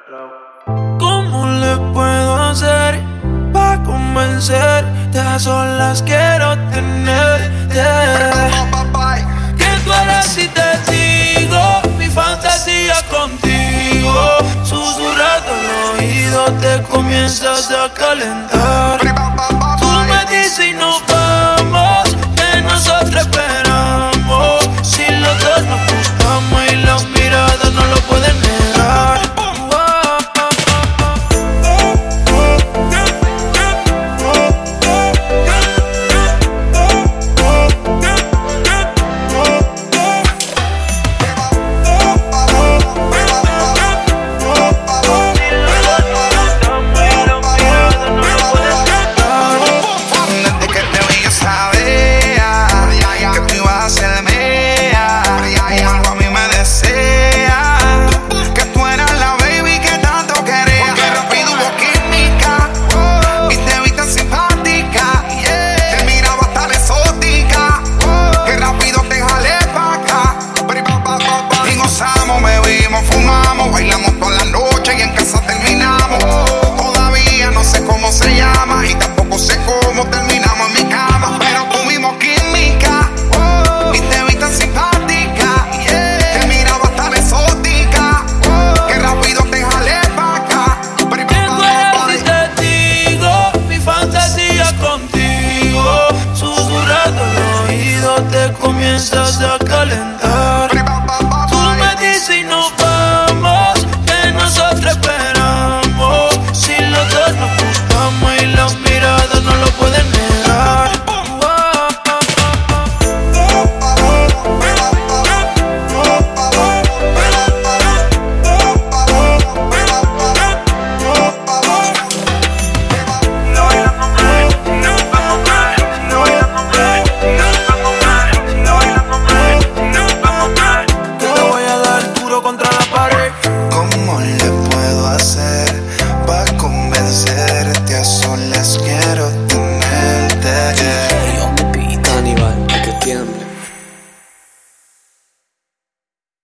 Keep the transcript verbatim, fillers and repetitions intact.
¿Cómo le puedo hacer pa' convencerte? A solas quiero tenerte. Que tú eres y te digo mi fantasía contigo. Susurrando al oído te comienzas a calentar.